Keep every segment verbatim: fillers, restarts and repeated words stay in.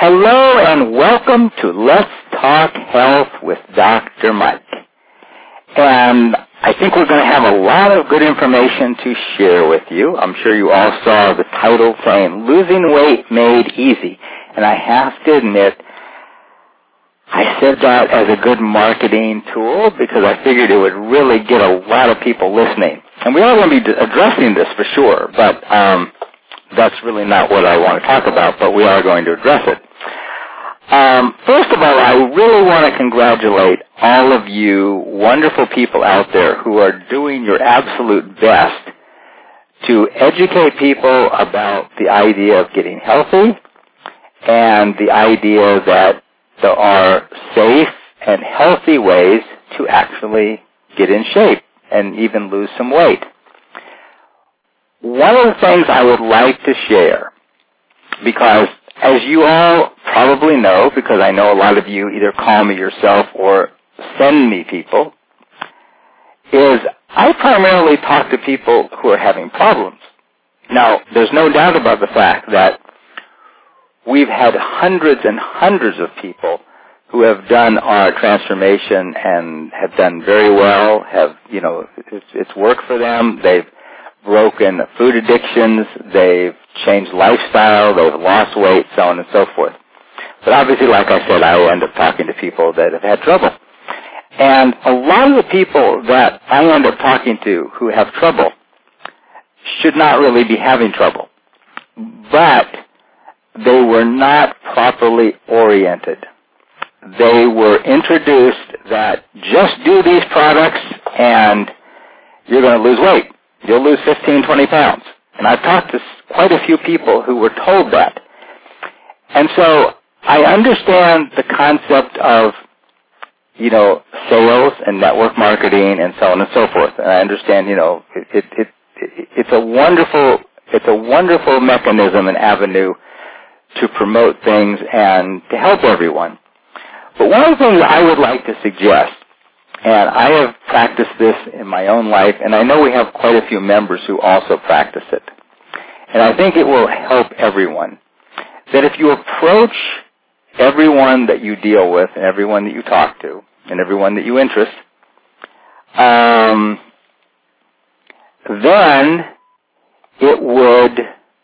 Hello and welcome to Let's Talk Health with Doctor Mike. And I think we're going to have a lot of good information to share with you. I'm sure you all saw the title saying, Losing Weight Made Easy. And I have to admit, I said that as a good marketing tool because I figured it would really get a lot of people listening. And we are going to be addressing this for sure, but um, that's really not what I want to talk about, but we are going to address it. Um, first of all, I really want to congratulate all of you wonderful people out there who are doing your absolute best to educate people about the idea of getting healthy and the idea that there are safe and healthy ways to actually get in shape and even lose some weight. One of the things I would like to share, because as you all probably know, because I know a lot of you either call me yourself or send me people, is I primarily talk to people who are having problems. Now, there's no doubt about the fact that we've had hundreds and hundreds of people who have done our transformation and have done very well, have, you know, it's, it's worked for them. They've broken food addictions, they've changed lifestyle, they've lost weight, so on and so forth. But obviously, like I said, I end up talking to people that have had trouble. And a lot of the people that I end up talking to who have trouble should not really be having trouble. But they were not properly oriented. They were introduced that just do these products and you're going to lose weight. You'll lose fifteen, twenty pounds. And I've talked to quite a few people who were told that. And so I understand the concept of, you know, sales and network marketing and so on and so forth. And I understand, you know, it, it, it, it's a wonderful, it's a wonderful mechanism and avenue to promote things and to help everyone. But one of the things I would like to suggest, and I have practiced this in my own life, and I know we have quite a few members who also practice it, and I think it will help everyone, that if you approach everyone that you deal with and everyone that you talk to and everyone that you interest, um, then it would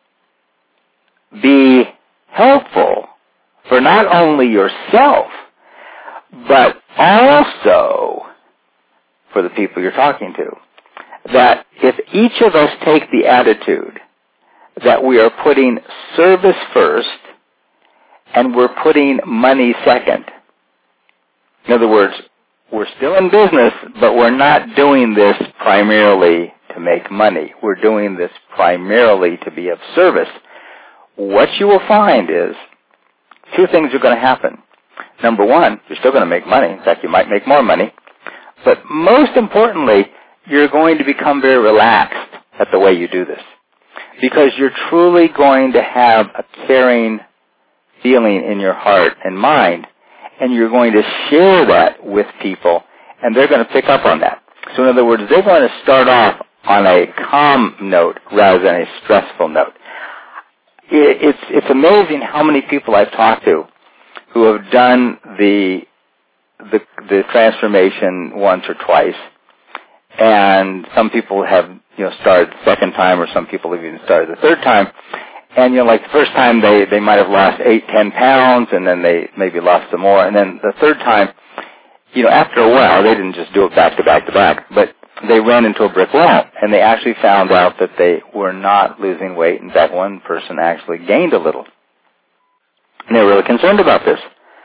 be helpful for not only yourself, but also for the people you're talking to. That if each of us take the attitude that we are putting service first and we're putting money second. In other words, we're still in business, but we're not doing this primarily to make money. We're doing this primarily to be of service. What you will find is two things are going to happen. Number one, you're still going to make money. In fact, you might make more money. But most importantly, you're going to become very relaxed at the way you do this. Because you're truly going to have a caring feeling in your heart and mind, and you're going to share that with people, and they're going to pick up on that. So in other words, they're going to start off on a calm note rather than a stressful note. It's, it's amazing how many people I've talked to who have done the, the, the transformation once or twice, and some people have, you know, started the second time, or some people have even started the third time. And, you know, like the first time they, they might have lost eight, ten pounds, and then they maybe lost some more. And then the third time, you know, after a while, they didn't just do it back to back to back, but they ran into a brick wall, and they actually found out that they were not losing weight. In fact, one person actually gained a little. And they were really concerned about this.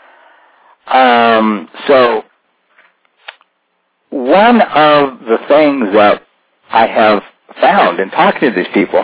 Um, so one of the things that I have found in talking to these people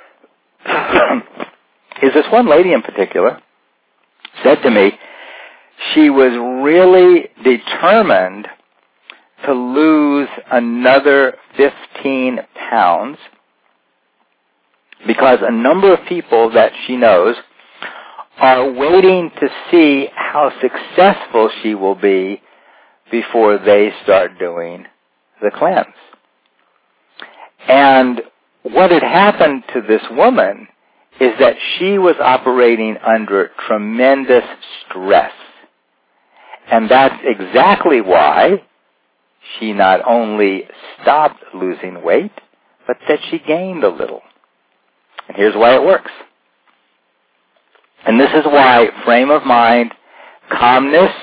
is this one lady in particular said to me she was really determined to lose another fifteen pounds because a number of people that she knows are waiting to see how successful she will be before they start doing the cleanse. And what had happened to this woman is that she was operating under tremendous stress. And that's exactly why she not only stopped losing weight, but that she gained a little. And here's why it works. And this is why frame of mind, calmness,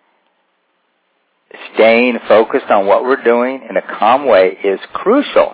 staying focused on what we're doing in a calm way is crucial.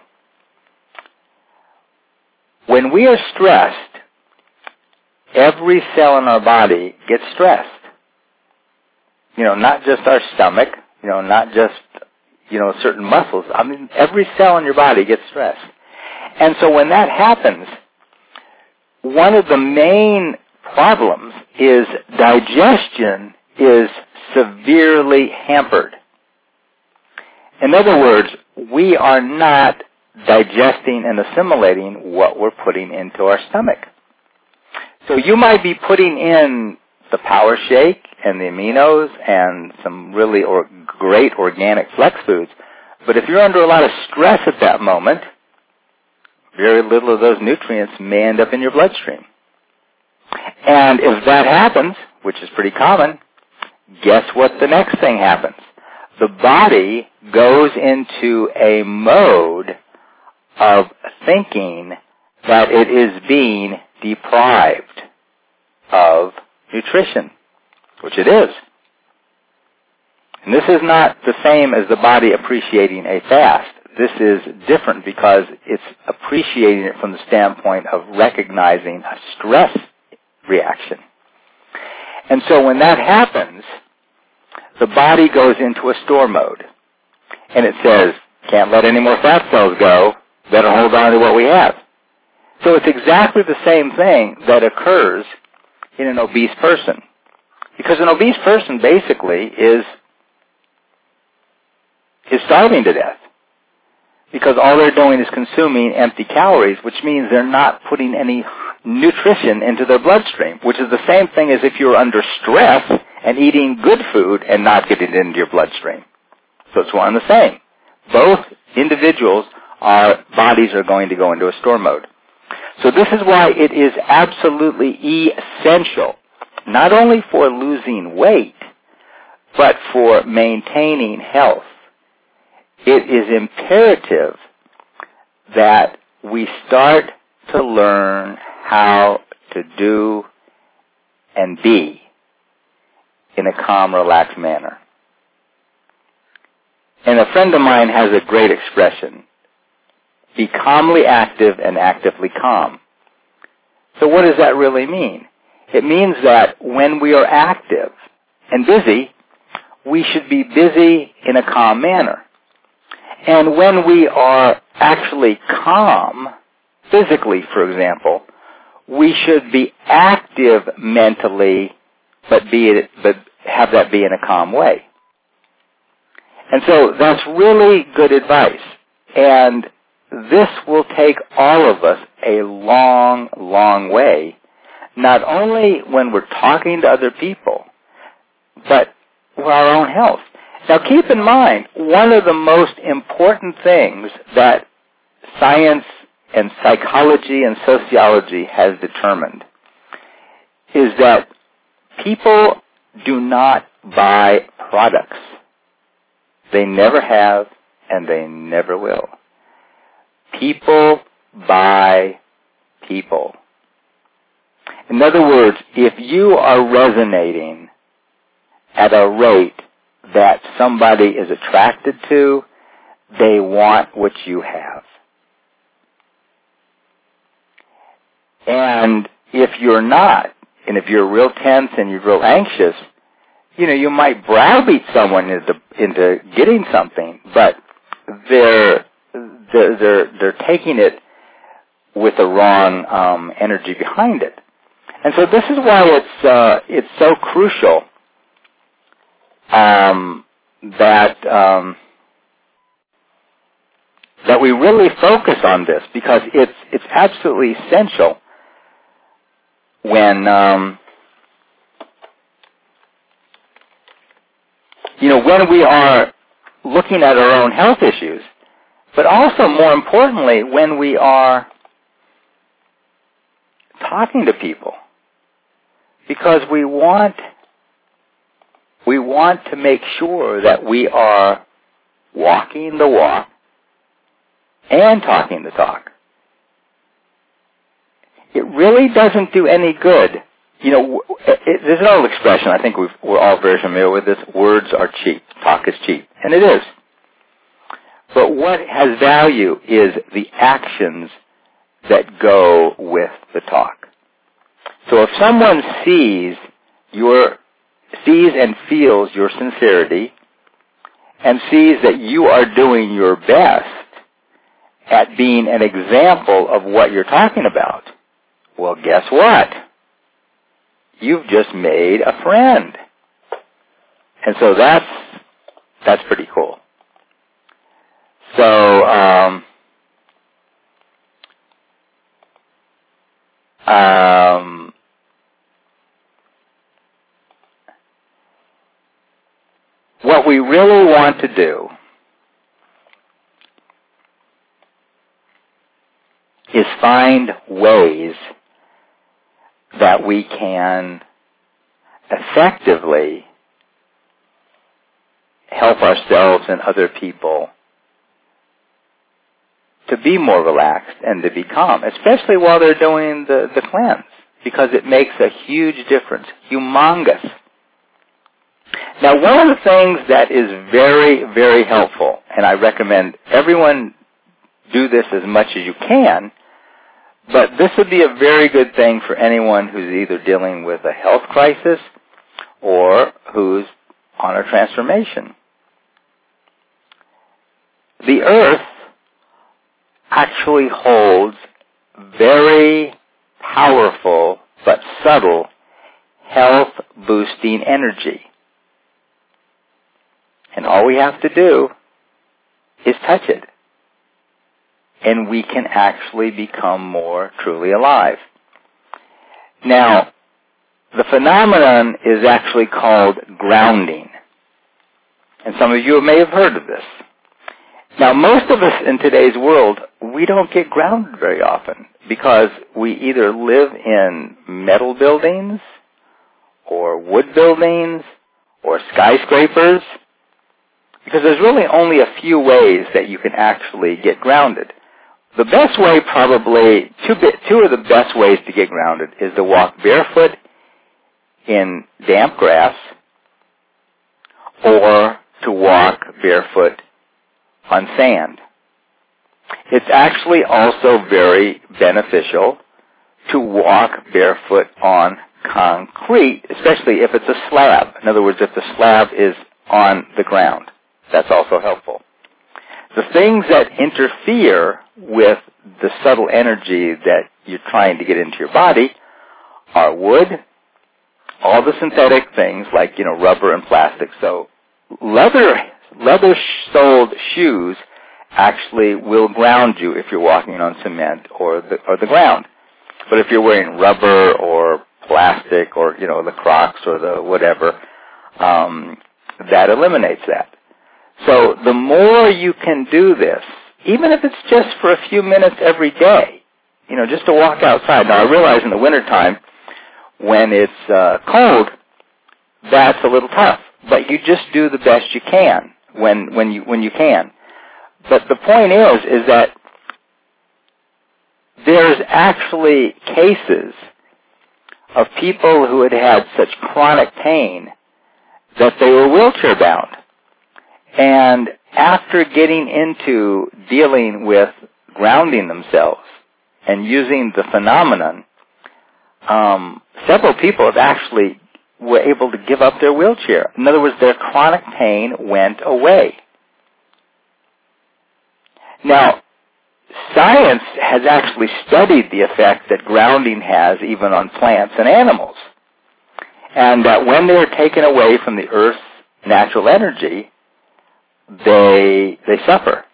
When we are stressed, every cell in our body gets stressed. You know, not just our stomach, you know, not just, you know, certain muscles. I mean, every cell in your body gets stressed. And so when that happens, one of the main problems is digestion is severely hampered. In other words, we are not digesting and assimilating what we're putting into our stomach. So you might be putting in the Power Shake and the aminos and some really or great organic flex foods, but if you're under a lot of stress at that moment, very little of those nutrients may end up in your bloodstream. And if that happens, which is pretty common, guess what the next thing happens? The body goes into a mode of thinking that it is being deprived of nutrition, which it is. And this is not the same as the body appreciating a fast. This is different because it's appreciating it from the standpoint of recognizing a stress reaction. And so when that happens, the body goes into a store mode. And it says, can't let any more fat cells go, better hold on to what we have. So it's exactly the same thing that occurs in an obese person. Because an obese person basically is, is starving to death. Because all they're doing is consuming empty calories, which means they're not putting any nutrition into their bloodstream, which is the same thing as if you're under stress and eating good food and not getting it into your bloodstream. So it's one and the same. Both individuals, our bodies are going to go into a store mode. So this is why it is absolutely essential, not only for losing weight, but for maintaining health. It is imperative that we start to learn how to do and be in a calm, relaxed manner. And a friend of mine has a great expression, be calmly active and actively calm. So what does that really mean? It means that when we are active and busy, we should be busy in a calm manner. And when we are actually calm, physically, for example, we should be active mentally, but be but have that be in a calm way. And so that's really good advice. And this will take all of us a long, long way, not only when we're talking to other people, but for our own health. Now keep in mind, one of the most important things that science and psychology and sociology has determined is that people do not buy products. They never have, and they never will. People buy people. In other words, if you are resonating at a rate that somebody is attracted to, they want what you have. And if you're not, and if you're real tense and you're real anxious, you know, you might browbeat someone into, into getting something, but they're, they're, they're, they're taking it with the wrong um, energy behind it. And so this is why it's, uh, it's so crucial Um, that um, that we really focus on this, because it's it's absolutely essential when um, you know when we are looking at our own health issues, but also more importantly when we are talking to people because we want we want to make sure that we are walking the walk and talking the talk. It really doesn't do any good. You know, it, it, there's an old expression, I think we've, we're all very familiar with this, words are cheap, talk is cheap, and it is. But what has value is the actions that go with the talk. So if someone sees your, sees and feels your sincerity, and sees that you are doing your best at being an example of what you're talking about, well, guess what? You've just made a friend. And so that's, that's pretty cool. So, um, um, what we really want to do is find ways that we can effectively help ourselves and other people to be more relaxed and to be calm, especially while they're doing the, the cleanse, because it makes a huge difference, humongous. Now, one of the things that is very, very helpful, and I recommend everyone do this as much as you can, but this would be a very good thing for anyone who's either dealing with a health crisis or who's on a transformation. The earth actually holds very powerful but subtle health-boosting energy. And all we have to do is touch it. And we can actually become more truly alive. Now, the phenomenon is actually called grounding. And some of you may have heard of this. Now, most of us in today's world, we don't get grounded very often because we either live in metal buildings or wood buildings or skyscrapers, because there's really only a few ways that you can actually get grounded. The best way, probably, two, two of the best ways to get grounded is to walk barefoot in damp grass or to walk barefoot on sand. It's actually also very beneficial to walk barefoot on concrete, especially if it's a slab. In other words, if the slab is on the ground. That's also helpful. The things that interfere with the subtle energy that you're trying to get into your body are wood, all the synthetic things like, you know, rubber and plastic. So leather, leather-soled shoes actually will ground you if you're walking on cement or the, or the ground. But if you're wearing rubber or plastic or, you know, the Crocs or the whatever, um, that eliminates that. So the more you can do this, even if it's just for a few minutes every day, you know, just to walk outside. Now, I realize in the wintertime, when it's uh, cold, that's a little tough. But you just do the best you can when when you when you can. But the point is, is that there's actually cases of people who had had such chronic pain that they were wheelchair bound. And after getting into dealing with grounding themselves and using the phenomenon, um, several people have actually were able to give up their wheelchair. In other words, their chronic pain went away. Now, science has actually studied the effect that grounding has even on plants and animals. And that when they're taken away from the earth's natural energy, they they suffer.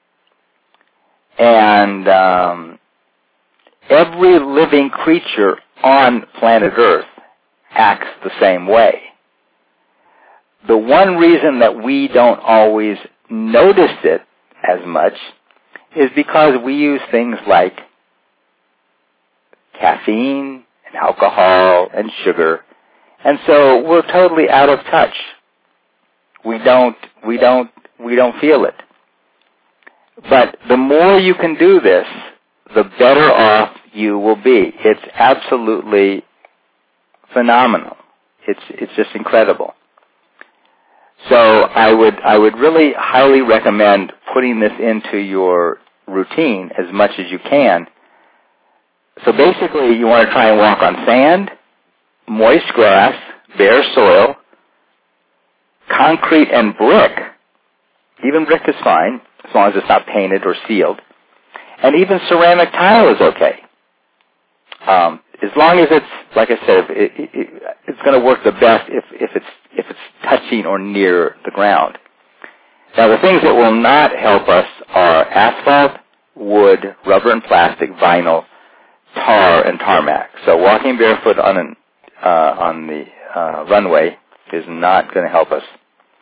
And um, every living creature on planet Earth acts the same way. The one reason that we don't always notice it as much is because we use things like caffeine and alcohol and sugar. And so we're totally out of touch. We don't, we don't, we don't feel it. But the more you can do this, the better off you will be. It's absolutely phenomenal. It's, it's just incredible. So I would, I would really highly recommend putting this into your routine as much as you can. So basically you want to try and walk on sand, moist grass, bare soil, concrete and brick. Even brick is fine, as long as it's not painted or sealed. And even ceramic tile is okay. Um, as long as it's, like I said, it, it, it, it's going to work the best if, if it's if it's touching or near the ground. Now, the things that will not help us are asphalt, wood, rubber and plastic, vinyl, tar, and tarmac. So walking barefoot on an uh, on the uh, runway is not going to help us.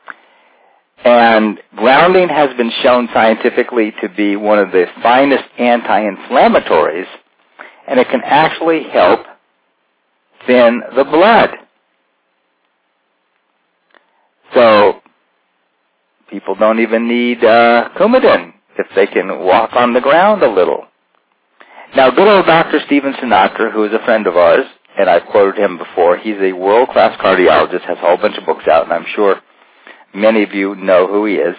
And grounding has been shown scientifically to be one of the finest anti-inflammatories, and it can actually help thin the blood. So people don't even need uh, Coumadin if they can walk on the ground a little. Now, good old Doctor Stephen Sinatra, who is a friend of ours, and I've quoted him before, he's a world-class cardiologist, has a whole bunch of books out, and I'm sure many of you know who he is,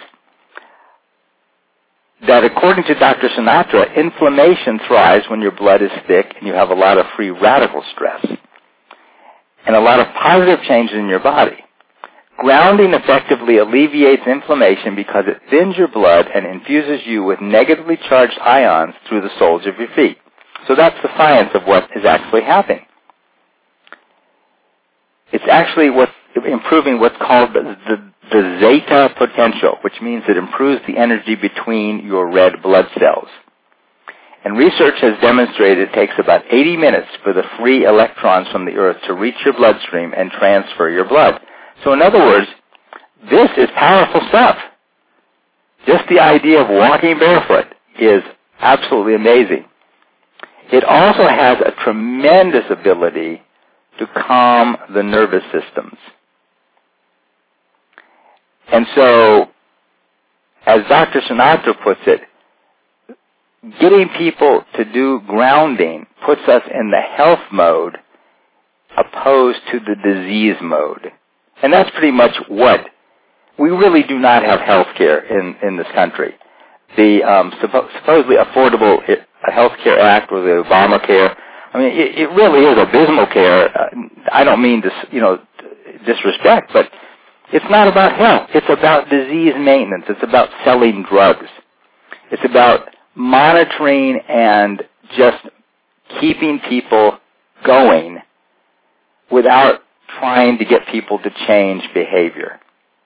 that according to Doctor Sinatra, inflammation thrives when your blood is thick and you have a lot of free radical stress and a lot of positive changes in your body. Grounding effectively alleviates inflammation because it thins your blood and infuses you with negatively charged ions through the soles of your feet. So that's the science of what is actually happening. It's actually what's improving what's called the, the, the zeta potential, which means it improves the energy between your red blood cells. And research has demonstrated it takes about eighty minutes for the free electrons from the earth to reach your bloodstream and transfer your blood. So in other words, this is powerful stuff. Just the idea of walking barefoot is absolutely amazing. It also has a tremendous ability to calm the nervous systems. And so, as Doctor Sinatra puts it, getting people to do grounding puts us in the health mode opposed to the disease mode. And that's pretty much what, we really do not have health care in, in this country. The um, suppo- supposedly Affordable Health Care Act, or the Obamacare, I mean, it, it really is abysmal care. Uh, I don't mean to, you know, disrespect, but it's not about health. It's about disease maintenance. It's about selling drugs. It's about monitoring and just keeping people going without trying to get people to change behavior.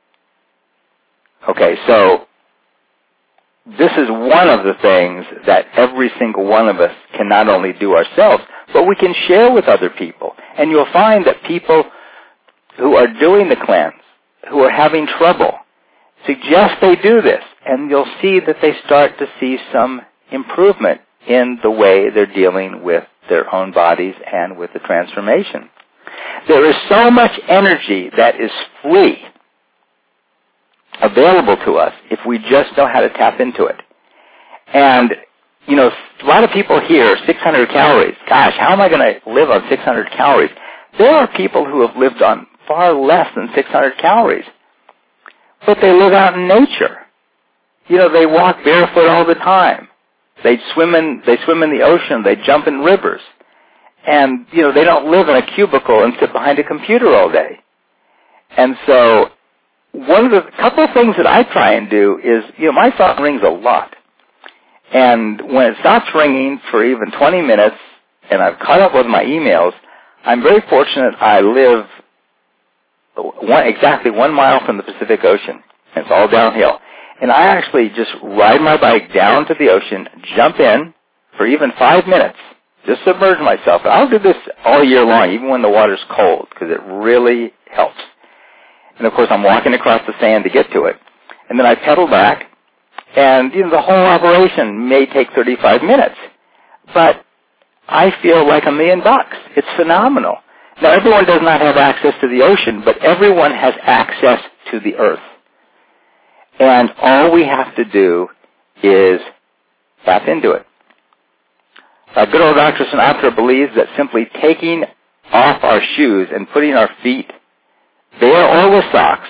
Okay, so this is one of the things that every single one of us can not only do ourselves, but we can share with other people. And you'll find that people who are doing the cleanse, who are having trouble, suggest they do this, and you'll see that they start to see some improvement in the way they're dealing with their own bodies and with the transformation. There is so much energy that is free available to us if we just know how to tap into it. And, you know, a lot of people hear six hundred calories. Gosh, how am I going to live on six hundred calories? There are people who have lived on far less than six hundred calories, but they live out in nature. You know, they walk barefoot all the time. They swim in, they swim in the ocean. They jump in rivers. And, you know, they don't live in a cubicle and sit behind a computer all day. And so one of the couple of things that I try and do is, you know, my phone rings a lot. And when it stops ringing for even twenty minutes and I've caught up with my emails, I'm very fortunate I live one, exactly one mile from the Pacific Ocean. It's all downhill. And I actually just ride my bike down to the ocean, jump in for even five minutes, just submerge myself. And I'll do this all year long, even when the water's cold, because it really helps. And of course, I'm walking across the sand to get to it. And then I pedal back, and you know, the whole operation may take thirty-five minutes. But I feel like a million bucks. It's phenomenal. Now, everyone does not have access to the ocean, but everyone has access to the earth. And all we have to do is tap into it. Uh, good old Doctor Sinatra believes that simply taking off our shoes and putting our feet bare or with socks,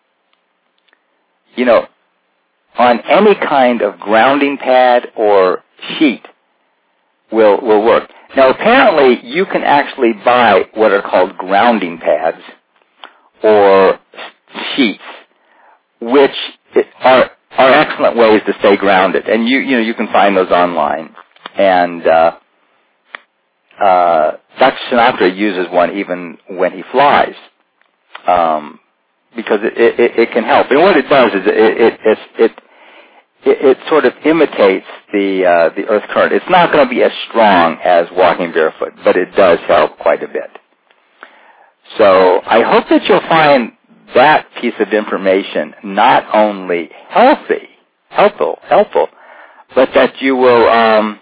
you know, on any kind of grounding pad or sheet will will work. Now, apparently, you can actually buy what are called grounding pads or sheets, which are are excellent ways to stay grounded. And you you know you can find those online. And uh, uh, Doctor Sinatra uses one even when he flies, um, because it, it it can help. And what it does is it it it it, it, it sort of imitates the uh, the earth current. It's not going to be as strong as walking barefoot, but it does help quite a bit. So I hope that you'll find that piece of information not only healthy, helpful, helpful, but that you will, um,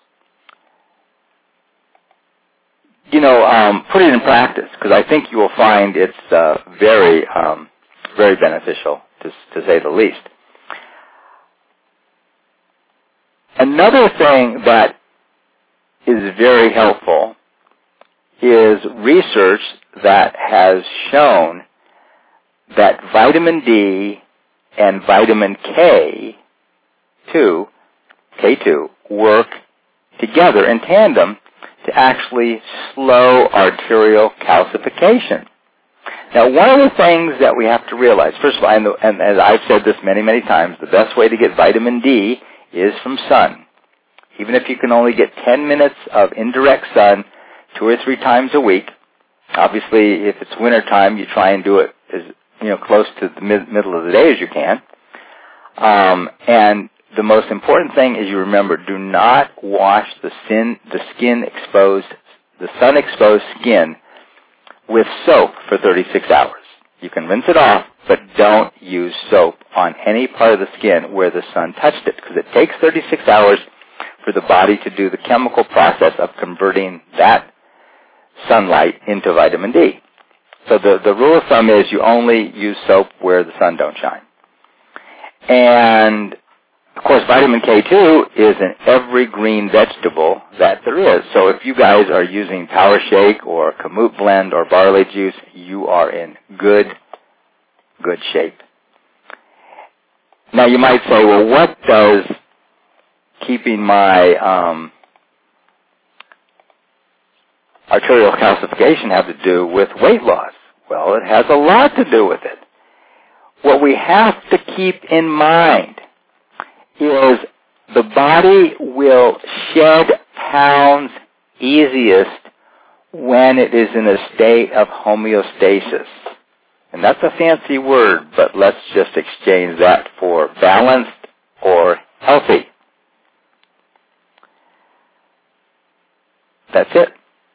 you know, um, put it in practice, because I think you will find it's uh, very, um, very beneficial, to, to say the least. Another thing that is very helpful is research that has shown that vitamin D and vitamin K two, K two work together in tandem to actually slow arterial calcification. Now, one of the things that we have to realize, first of all, and, and as I've said this many, many times, the best way to get vitamin D is from sun. Even if you can only get ten minutes of indirect sun two or three times a week, obviously if it's wintertime, you try and do it as you know, close to the mid- middle of the day as you can. Um, and the most important thing is you remember, do not wash the, sin, the skin exposed, the sun-exposed skin with soap for thirty-six hours. You can rinse it off, but don't use soap on any part of the skin where the sun touched it, because it takes thirty-six hours for the body to do the chemical process of converting that sunlight into vitamin D. So the, the rule of thumb is you only use soap where the sun don't shine. And, of course, vitamin K two is in every green vegetable that there is. So if you guys are using Power Shake or Kamut Blend or barley juice, you are in good, good shape. Now you might say, well, what does keeping my um, arterial calcification have to do with weight loss? Well, it has a lot to do with it. What we have to keep in mind is the body will shed pounds easiest when it is in a state of homeostasis. And that's a fancy word, but let's just exchange that for balanced or healthy. That's it.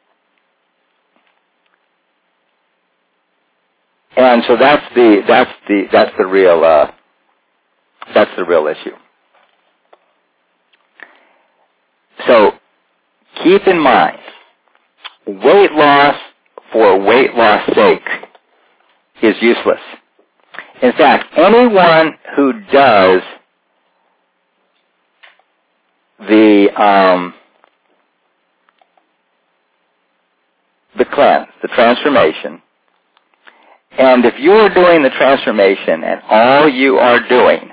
And so that's the that's the that's the real uh, that's the real issue. So keep in mind, weight loss for weight loss sake is useless. In fact, anyone who does the um, the cleanse, the transformation. And if you are doing the transformation and all you are doing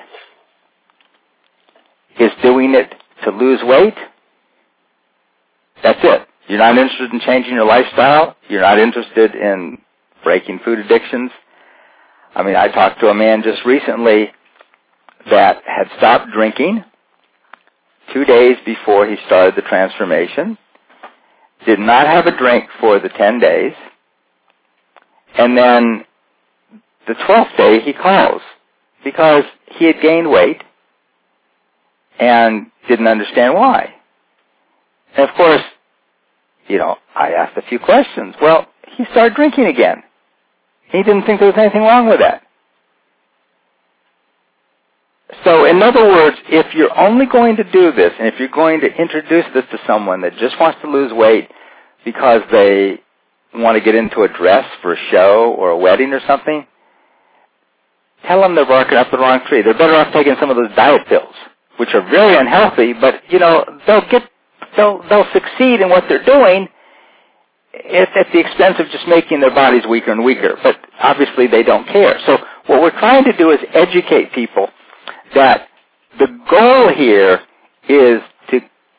is doing it to lose weight, that's it. You're not interested in changing your lifestyle. You're not interested in breaking food addictions. I mean, I talked to a man just recently that had stopped drinking two days before he started the transformation, did not have a drink for the ten days, and then the twelfth day he calls because he had gained weight and didn't understand why. And of course, you know, I asked a few questions. Well, he started drinking again. He didn't think there was anything wrong with that. So in other words, if you're only going to do this, and if you're going to introduce this to someone that just wants to lose weight because they want to get into a dress for a show or a wedding or something, tell them they're barking up the wrong tree. They're better off taking some of those diet pills, which are very unhealthy, but, you know, they'll get, they'll, they'll succeed in what they're doing at, at the expense of just making their bodies weaker and weaker. But obviously they don't care. So what we're trying to do is educate people that the goal here is to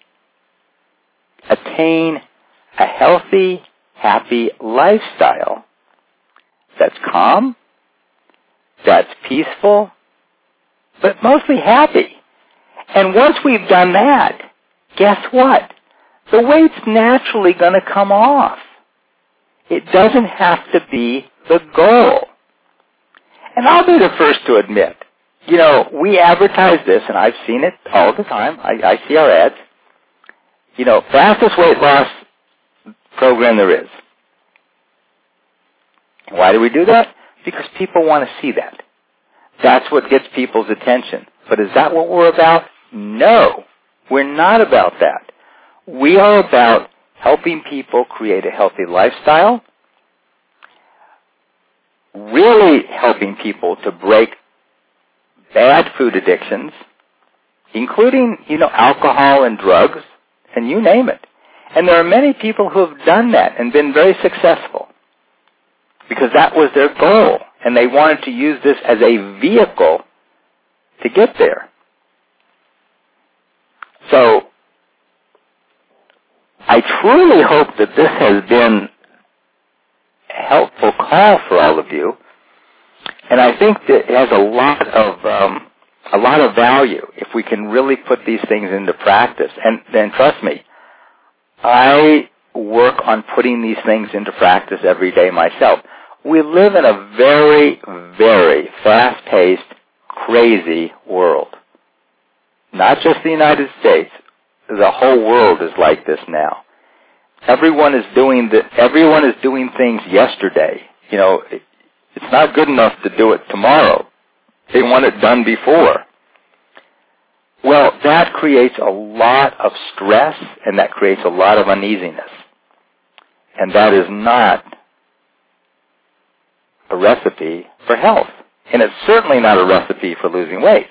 attain a healthy, happy lifestyle that's calm, that's peaceful, but mostly happy. And once we've done that, guess what? The weight's naturally going to come off. It doesn't have to be the goal. And I'll be the first to admit, you know, we advertise this, and I've seen it all the time. I, I see our ads. You know, fastest weight loss program there is. Why do we do that? Because people want to see that. That's what gets people's attention. But is that what we're about? No. We're not about that. We are about helping people create a healthy lifestyle, really helping people to break bad food addictions, including, you know, alcohol and drugs, and you name it. And there are many people who have done that and been very successful because that was their goal, and they wanted to use this as a vehicle to get there. So I truly hope that this has been a helpful call for all of you. And I think that it has a lot of um, a lot of value if we can really put these things into practice. And then trust me, I work on putting these things into practice every day myself. We live in a very, very fast-paced, crazy world. Not just the United States. The whole world is like this now. Everyone is doing the, everyone is doing things yesterday. You know, it, it's not good enough to do it tomorrow. They want it done before. Well, that creates a lot of stress, and that creates a lot of uneasiness. And that is not a recipe for health. And it's certainly not a recipe for losing weight.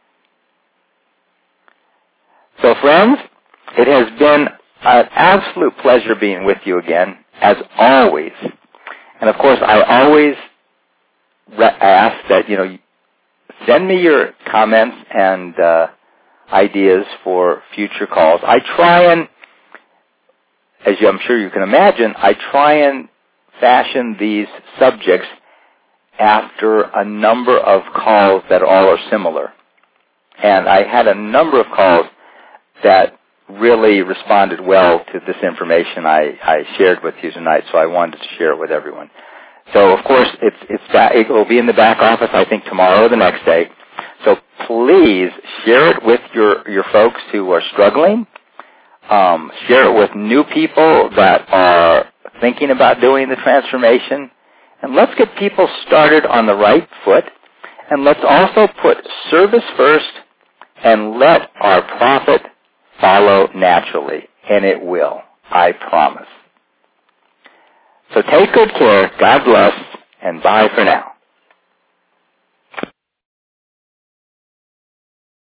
So friends, it has been an absolute pleasure being with you again, as always. And of course, I always ask that, you know, send me your comments and uh, ideas for future calls. I try and, as you, I'm sure you can imagine, I try and fashion these subjects after a number of calls that all are similar. And I had a number of calls that really responded well to this information I, I shared with you tonight, so I wanted to share it with everyone. So, of course, it's, it's back, it will be in the back office, I think, tomorrow or the next day. So please share it with your, your folks who are struggling. Um, share it with new people that are thinking about doing the transformation. And let's get people started on the right foot. And let's also put service first and let our profit follow naturally. And it will, I promise. So take good care, God bless, and bye for now.